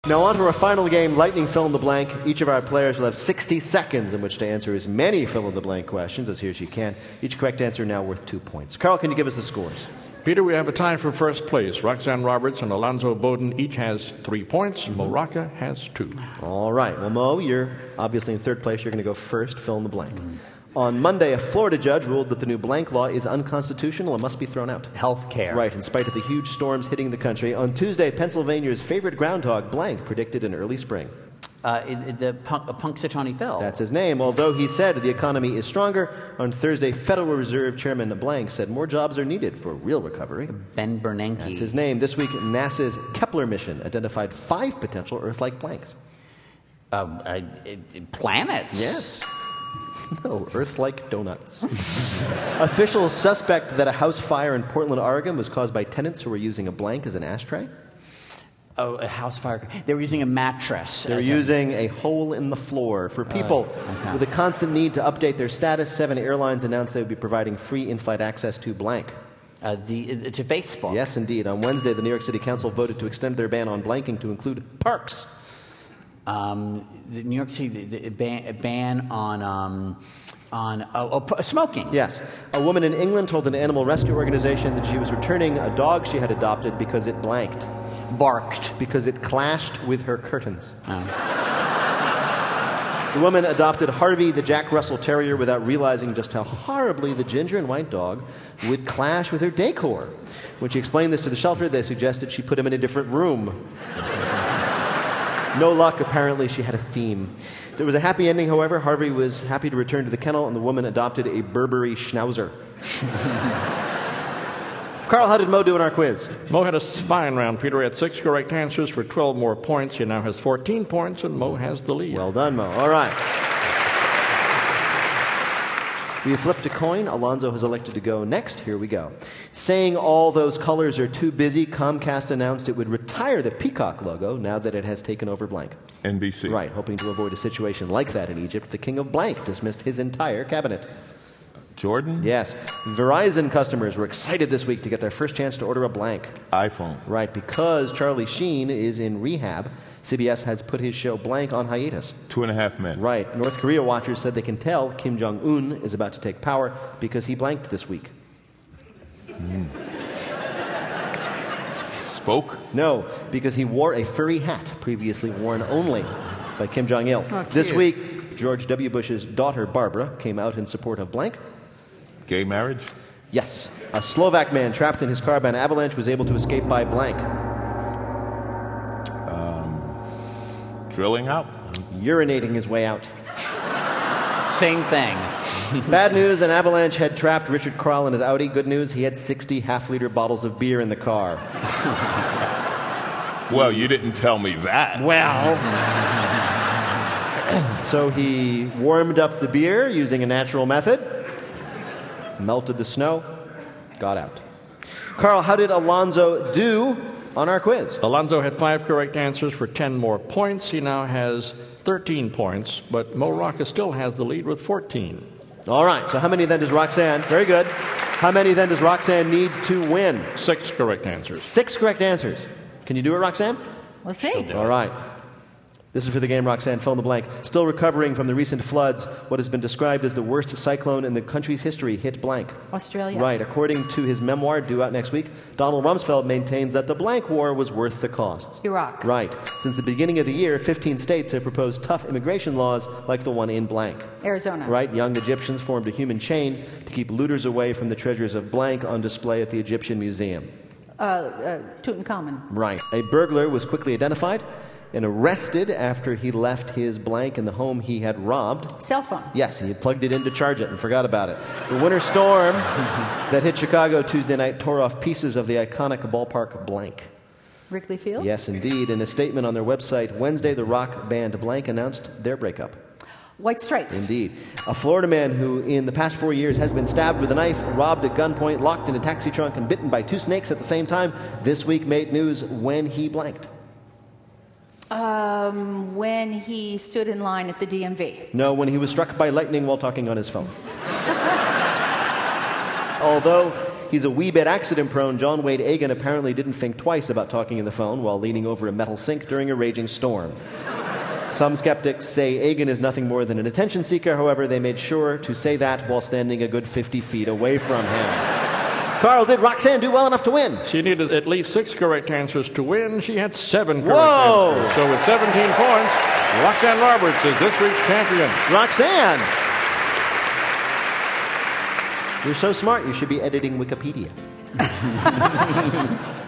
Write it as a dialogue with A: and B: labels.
A: Now on to our final game, Lightning Fill in the Blank. Each of our players will have 60 seconds in which to answer as many fill-in-the-blank questions as he or she can. Each correct answer now worth 2 points. Carl, can you give us the scores?
B: Peter, we have a tie for first place. Roxanne Roberts and Alonzo Bowden each has 3 points. Mo Rocca has 2.
A: All right. Well, Mo, you're obviously in third place. You're going to go first, fill in the blank. On Monday, a Florida judge ruled that the new blank law is unconstitutional and must be thrown out.
C: Health care.
A: Right, in spite of the huge storms hitting the country. On Tuesday, Pennsylvania's favorite groundhog, blank, predicted an early spring.
C: Punxsutawney Phil.
A: That's his name. Although he said the economy is stronger, on Thursday, Federal Reserve Chairman Blank said more jobs are needed for real recovery.
C: Ben Bernanke.
A: That's his name. This week, NASA's Kepler mission identified 5 potential Earth-like blanks.
C: Planets?
A: Yes. No, Earth-like donuts. Officials suspect that a house fire in Portland, Oregon was caused by tenants who were using a blank as an ashtray.
C: Oh, a house fire. They were using a mattress.
A: They're using a hole in the floor. For people with a constant need to update their status, 7 airlines announced they would be providing free in-flight access to blank.
C: To Facebook.
A: Yes, indeed. On Wednesday, the New York City Council voted to extend their ban on blanking to include parks.
C: The New York City ban on smoking.
A: Yes. A woman in England told an animal rescue organization that she was returning a dog she had adopted because it blanked.
C: Barked.
A: Because it clashed with her curtains.
C: Oh.
A: The woman adopted Harvey, the Jack Russell Terrier, without realizing just how horribly the ginger and white dog would clash with her decor. When she explained this to the shelter, they suggested she put him in a different room. No luck. Apparently, she had a theme. There was a happy ending, however. Harvey was happy to return to the kennel, and the woman adopted a Burberry Schnauzer. Carl, how did Mo do in our quiz?
B: Mo had a fine round. Peter had 6 correct answers for 12 more points. He now has 14 points, and Mo has the lead.
A: Well done, Mo. All right. We have flipped a coin. Alonzo has elected to go next. Here we go. Saying all those colors are too busy, Comcast announced it would retire the peacock logo now that it has taken over blank.
D: NBC.
A: Right. Hoping to avoid a situation like that in Egypt, the king of blank dismissed his entire cabinet.
D: Jordan?
A: Yes. Verizon customers were excited this week to get their first chance to order a blank.
D: iPhone.
A: Right. Because Charlie Sheen is in rehab, CBS has put his show Blank on hiatus.
D: 2.5 Men.
A: Right. North Korea watchers said they can tell Kim Jong-un is about to take power because he blanked this week.
D: Spoke?
A: No, because he wore a furry hat previously worn only by Kim Jong-il.
C: Oh,
A: this week, George W. Bush's daughter, Barbara, came out in support of blank.
D: Gay marriage?
A: Yes. A Slovak man trapped in his car by an avalanche was able to escape by blank.
D: Drilling out?
A: Urinating his way out.
C: Same thing.
A: Bad news, an avalanche had trapped Richard Kral in his Audi. Good news, he had 60 half-liter bottles of beer in the car.
D: Well, you didn't tell me that.
A: Well. So he warmed up the beer using a natural method, melted the snow, got out. Carl, how did Alonzo do on our quiz?
B: Alonzo had 5 correct answers for 10 more points. He now has 13 points, but Mo Rocca still has the lead with 14.
A: All right, so how many then does Roxanne? Very good. How many then does Roxanne need to win?
B: 6 correct answers.
A: 6 correct answers. Can you do it, Roxanne?
E: We'll see.
A: All right. This is for the game, Roxanne. Fill in the blank. Still recovering from the recent floods, what has been described as the worst cyclone in the country's history hit blank.
E: Australia.
A: Right. According to his memoir, due out next week, Donald Rumsfeld maintains that the blank war was worth the costs.
E: Iraq.
A: Right. Since the beginning of the year, 15 states have proposed tough immigration laws like the one in blank.
E: Arizona.
A: Right. Young Egyptians formed a human chain to keep looters away from the treasures of blank on display at the Egyptian Museum.
E: Tutankhamun.
A: Right. A burglar was quickly identified and arrested after he left his blank in the home he had robbed.
E: Cell phone.
A: Yes, he had plugged it in to charge it and forgot about it. The winter storm that hit Chicago Tuesday night tore off pieces of the iconic ballpark blank.
E: Wrigley Field.
A: Yes, indeed. In a statement on their website, Wednesday, the rock band blank announced their breakup.
E: White Stripes.
A: Indeed. A Florida man who, in the past 4 years, has been stabbed with a knife, robbed at gunpoint, locked in a taxi trunk, and bitten by 2 snakes at the same time, this week made news when he blanked.
E: When he stood in line at the DMV.
A: No, when he was struck by lightning while talking on his phone. Although he's a wee bit accident-prone. John Wade Egan apparently didn't think twice about talking on the phone while leaning over a metal sink during a raging storm. Some skeptics say Egan is nothing more than an attention seeker. However, they made sure to say that while standing a good 50 feet away from him. Carl, did Roxanne do well enough to win?
B: She needed at least 6 correct answers to win. She had 7 correct
A: Whoa!
B: answers. So with 17 points, Roxanne Roberts is this week's champion.
A: Roxanne! You're so smart, you should be editing Wikipedia.